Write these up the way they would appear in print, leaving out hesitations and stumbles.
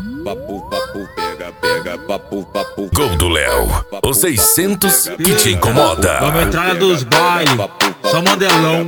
Papo, papo, pega, pega, papo, papo. Gol do Léo, o 600 que te incomoda. Vamos entrar dos bailes, só modelão.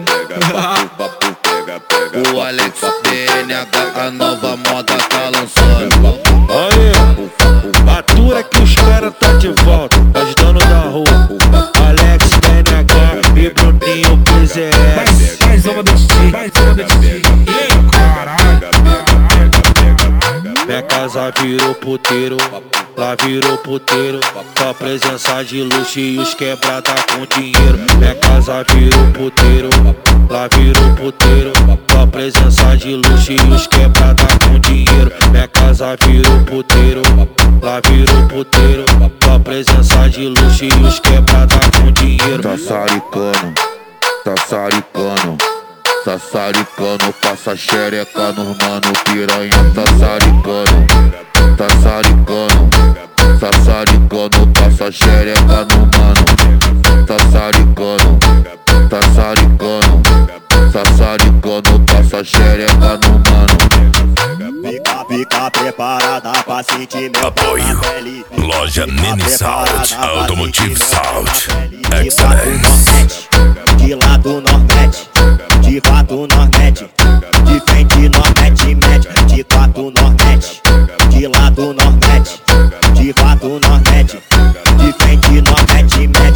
O Alex PNH, a nova moda tá lançando. Aí, atura que os caras tá de volta, os donos da rua. Alex PNH e Bruninho PZS. Mais uma do Titi, mais uma do Titi. Caralho. Minha casa virou puteiro, lá virou puteiro. Com a presença de luxo e os quebrada com dinheiro. Minha casa virou puteiro, lá virou puteiro. Com a presença de luxo e os quebrada com dinheiro. Minha casa virou puteiro, lá virou puteiro. Com a presença de luxo e os quebrada com dinheiro. Tá saricando, tá saricando. Sassaricano, passa xereca nos mano, piranha tá saricano, tá saricano, sassaricano, passa xereca no mano, tá saricano, tá saricano, sassaricano, passa xereca no mano. Fica preparada pra sentir meu Apoio. pau na pele. Loja Nene Salt, Automotive Salt, De Excellence. de lá do Nordeste, de fato Nordeste, de frente Nordeste, mete, de quatro Nordeste, de lá do Nordeste, de fato Nordeste, de frente Nordeste, mete.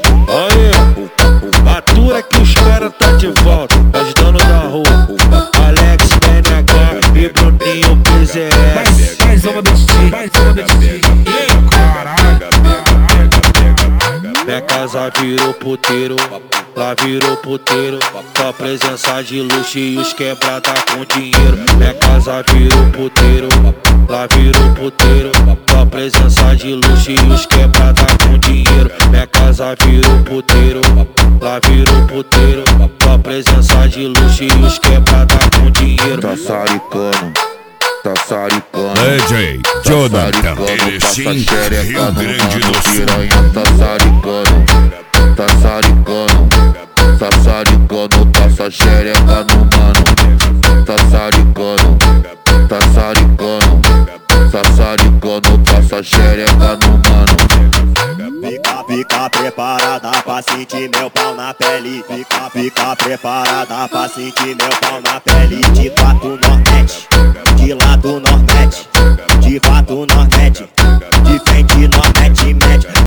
Aí, atura que os caras tá de volta, os donos da rua. Alex PNH e Bruninho PZS. Mais uma do Titi, mais uma do Titi. Caralho. Minha casa virou puteiro, lá virou puteiro. Com a presença de luxo e os quebrada com dinheiro. Minha casa virou puteiro, lá virou puteiro. Com a presença de luxo e os quebrada com dinheiro. Minha casa virou puteiro, lá virou puteiro. Com a presença de luxo e os quebrada com dinheiro. Tá saricano, tá saricano. DJ Jonathan Erechim, Rio Grande do Sul. Piranha tá saricano, tá saricano, sassaricano, passa xereca no mano, tá saricano, tá saricano, sassaricano, passa xereca no mano. Fica preparada pra sentir meu pau na pele. Fica preparada pra sentir meu pau na pele. De quatro Nordeste, de lá do Nordeste, de fato Nordeste, de frente Nordeste, mete.